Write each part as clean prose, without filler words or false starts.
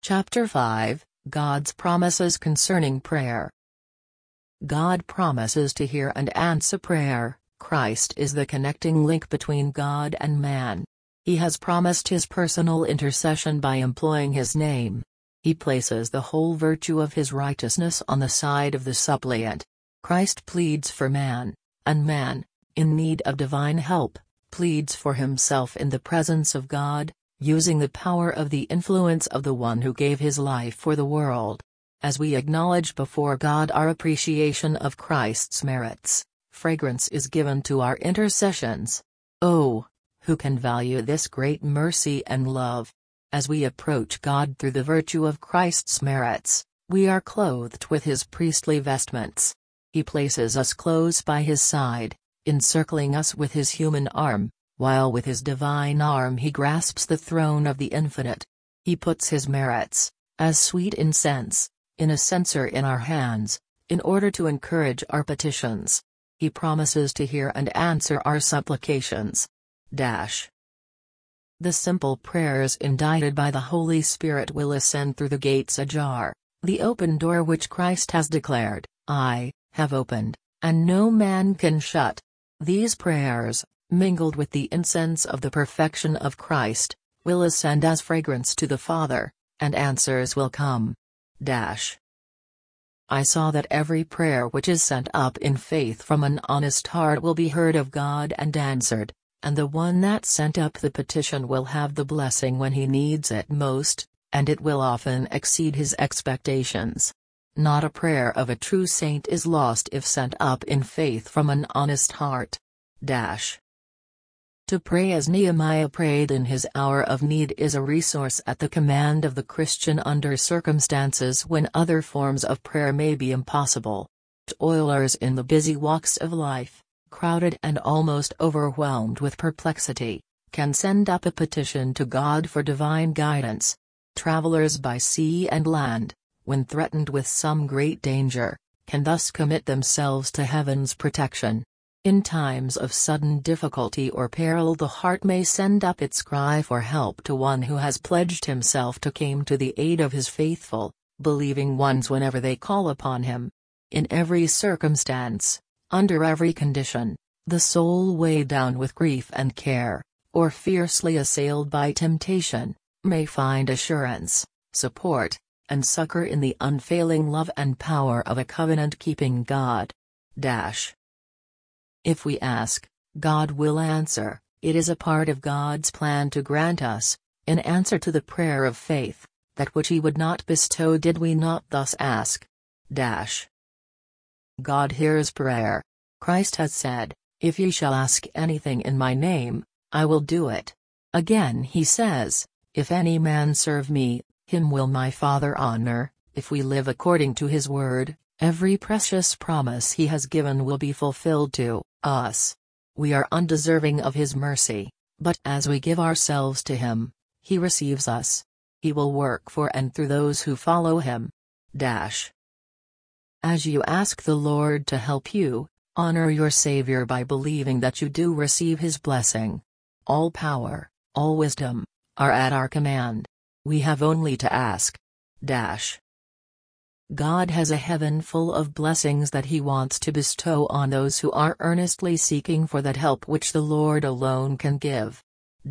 Chapter 5, God's Promises Concerning Prayer. God promises to hear and answer prayer. Christ is the connecting link between God and man. He has promised his personal intercession by employing his name. He places the whole virtue of his righteousness on the side of the suppliant. Christ pleads for man, and man, in need of divine help, pleads for himself in the presence of God, using the power of the influence of the one who gave his life for the world. As we acknowledge before God our appreciation of Christ's merits, fragrance is given to our intercessions. Oh, who can value this great mercy and love? As we approach God through the virtue of Christ's merits, we are clothed with his priestly vestments. He places us close by his side, encircling us with his human arm, while with his divine arm he grasps the throne of the infinite. He puts his merits, as sweet incense, in a censer in our hands, in order to encourage our petitions. He promises to hear and answer our supplications. The simple prayers indited by the Holy Spirit will ascend through the gates ajar, the open door which Christ has declared, "I have opened, and no man can shut." These prayers, mingled with the incense of the perfection of Christ, will ascend as fragrance to the Father, and answers will come. I saw that every prayer which is sent up in faith from an honest heart will be heard of God and answered, and the one that sent up the petition will have the blessing when he needs it most, and it will often exceed his expectations. Not a prayer of a true saint is lost if sent up in faith from an honest heart. To pray as Nehemiah prayed in his hour of need is a resource at the command of the Christian under circumstances when other forms of prayer may be impossible. Toilers in the busy walks of life, crowded and almost overwhelmed with perplexity, can send up a petition to God for divine guidance. Travelers by sea and land, when threatened with some great danger, can thus commit themselves to heaven's protection. In times of sudden difficulty or peril the heart may send up its cry for help to one who has pledged himself to come to the aid of his faithful, believing ones whenever they call upon him. In every circumstance, under every condition, the soul weighed down with grief and care, or fiercely assailed by temptation, may find assurance, support, and succor in the unfailing love and power of a covenant-keeping God. If we ask, God will answer. It is a part of God's plan to grant us, in answer to the prayer of faith, that which he would not bestow did we not thus ask. God hears prayer. Christ has said, "If ye shall ask anything in my name, I will do it." Again he says, "If any man serve me, him will my Father honor." If we live according to his word, every precious promise he has given will be fulfilled to us. We are undeserving of his mercy, but as we give ourselves to him, he receives us. He will work for and through those who follow him. As you ask the Lord to help you, honor your Savior by believing that you do receive his blessing. All power, all wisdom, are at our command. We have only to ask. God has a heaven full of blessings that he wants to bestow on those who are earnestly seeking for that help which the Lord alone can give.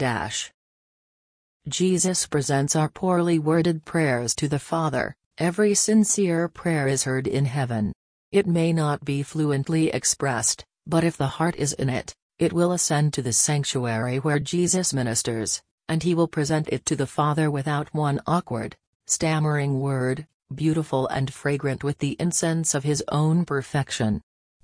Jesus presents our poorly worded prayers to the Father. Every sincere prayer is heard in heaven. It may not be fluently expressed, but if the heart is in it, it will ascend to the sanctuary where Jesus ministers, and he will present it to the Father without one awkward, stammering word, beautiful and fragrant with the incense of his own perfection.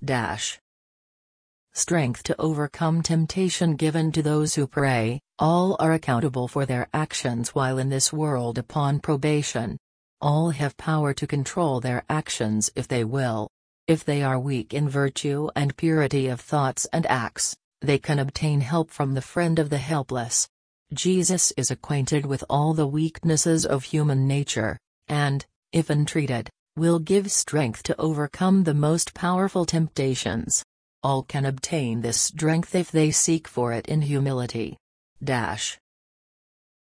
Strength to overcome temptation given to those who pray. All are accountable for their actions while in this world upon probation. All have power to control their actions if they will. If they are weak in virtue and purity of thoughts and acts, they can obtain help from the friend of the helpless. Jesus is acquainted with all the weaknesses of human nature, and, if entreated, will give strength to overcome the most powerful temptations. All can obtain this strength if they seek for it in humility.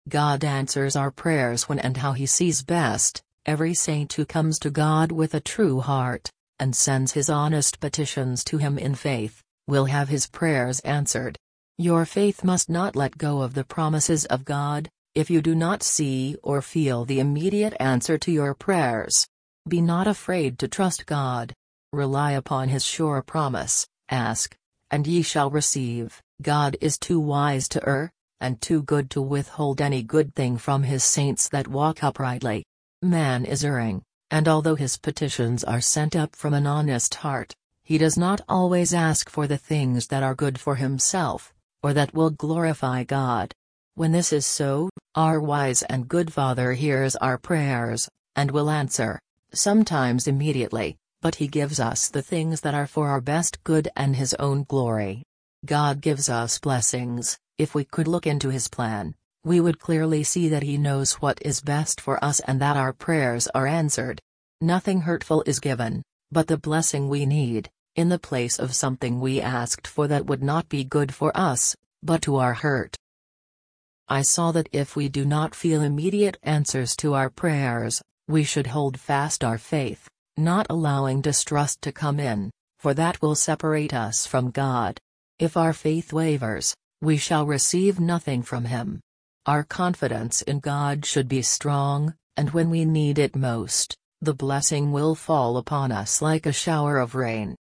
God answers our prayers when and how He sees best. Every saint who comes to God with a true heart, and sends his honest petitions to Him in faith, will have his prayers answered. Your faith must not let go of the promises of God, if you do not see or feel the immediate answer to your prayers. Be not afraid to trust God. Rely upon His sure promise, ask, and ye shall receive. God is too wise to err, and too good to withhold any good thing from His saints that walk uprightly. Man is erring, and although his petitions are sent up from an honest heart, he does not always ask for the things that are good for himself, or that will glorify God. When this is so, our wise and good Father hears our prayers, and will answer, sometimes immediately, but He gives us the things that are for our best good and His own glory. God gives us blessings. If we could look into His plan, we would clearly see that He knows what is best for us and that our prayers are answered. Nothing hurtful is given, but the blessing we need, in the place of something we asked for that would not be good for us, but to our hurt. I saw that if we do not feel immediate answers to our prayers, we should hold fast our faith, not allowing distrust to come in, for that will separate us from God. If our faith wavers, we shall receive nothing from Him. Our confidence in God should be strong, and when we need it most, the blessing will fall upon us like a shower of rain.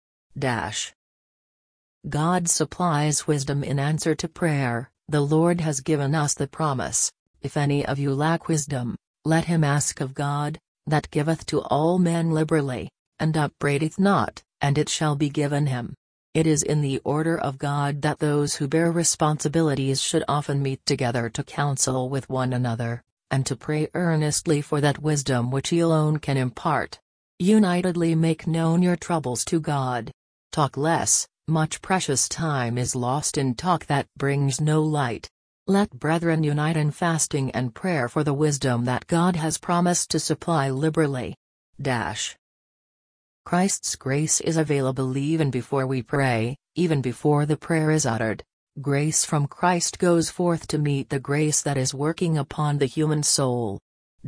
God supplies wisdom in answer to prayer. The Lord has given us the promise, if any of you lack wisdom, let him ask of God, that giveth to all men liberally, and upbraideth not, and it shall be given him. It is in the order of God that those who bear responsibilities should often meet together to counsel with one another, and to pray earnestly for that wisdom which He alone can impart. Unitedly make known your troubles to God. Talk less, much precious time is lost in talk that brings no light. Let brethren unite in fasting and prayer for the wisdom that God has promised to supply liberally. Christ's grace is available even before we pray, even before the prayer is uttered. Grace from Christ goes forth to meet the grace that is working upon the human soul.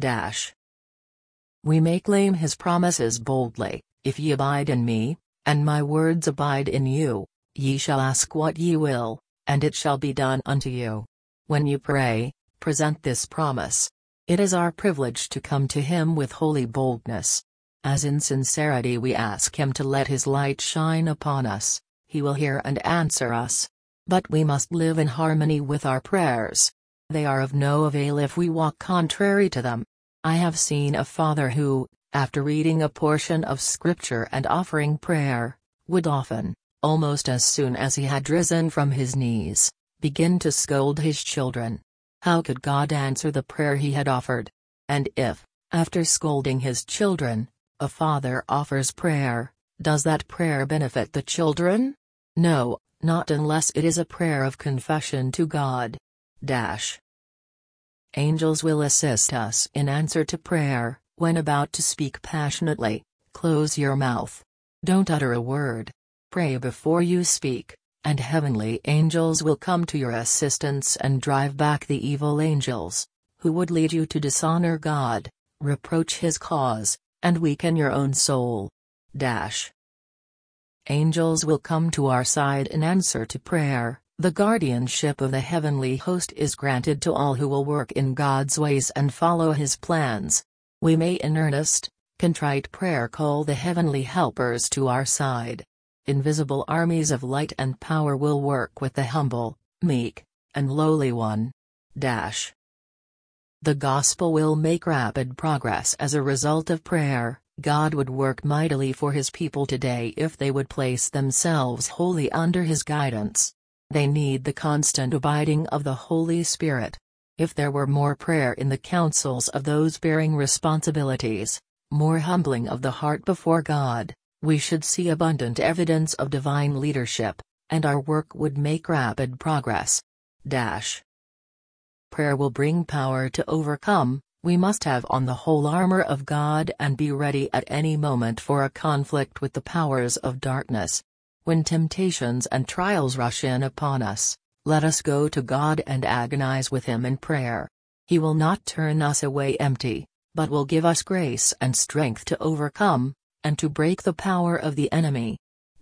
We may claim His promises boldly, if ye abide in me, and my words abide in you, ye shall ask what ye will, and it shall be done unto you. When you pray, present this promise. It is our privilege to come to Him with holy boldness. As in sincerity we ask Him to let His light shine upon us, He will hear and answer us. But we must live in harmony with our prayers. They are of no avail if we walk contrary to them. I have seen a father who, after reading a portion of Scripture and offering prayer, would often, almost as soon as he had risen from his knees, begin to scold his children. How could God answer the prayer he had offered? And if, after scolding his children, a father offers prayer, does that prayer benefit the children? No, not unless it is a prayer of confession to God. Angels will assist us in answer to prayer. When about to speak passionately, close your mouth. Don't utter a word. Pray before you speak, and heavenly angels will come to your assistance and drive back the evil angels, who would lead you to dishonor God, reproach His cause, and weaken your own soul. Angels will come to our side in answer to prayer. The guardianship of the heavenly host is granted to all who will work in God's ways and follow His plans. We may in earnest, contrite prayer call the heavenly helpers to our side. Invisible armies of light and power will work with the humble, meek, and lowly one. The gospel will make rapid progress as a result of prayer. God would work mightily for His people today if they would place themselves wholly under His guidance. They need the constant abiding of the Holy Spirit. If there were more prayer in the counsels of those bearing responsibilities, more humbling of the heart before God, we should see abundant evidence of divine leadership, and our work would make rapid progress. Prayer will bring power to overcome. We must have on the whole armor of God and be ready at any moment for a conflict with the powers of darkness. When temptations and trials rush in upon us, let us go to God and agonize with Him in prayer. He will not turn us away empty, but will give us grace and strength to overcome, and to break the power of the enemy.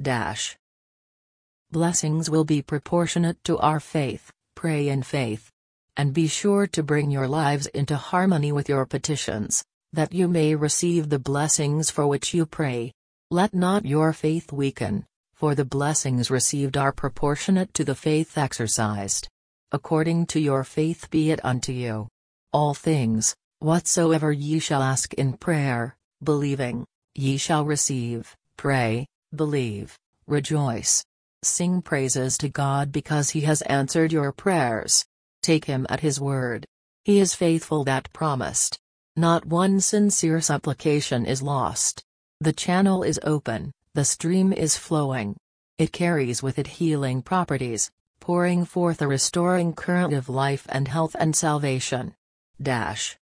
Blessings will be proportionate to our faith. Pray in faith. And be sure to bring your lives into harmony with your petitions, that you may receive the blessings for which you pray. Let not your faith weaken, for the blessings received are proportionate to the faith exercised. According to your faith be it unto you. All things, whatsoever ye shall ask in prayer, believing, ye shall receive. Pray, believe, rejoice. Sing praises to God because He has answered your prayers. Take Him at His word. He is faithful that promised. Not one sincere supplication is lost. The channel is open, the stream is flowing. It carries with it healing properties, pouring forth a restoring current of life and health and salvation.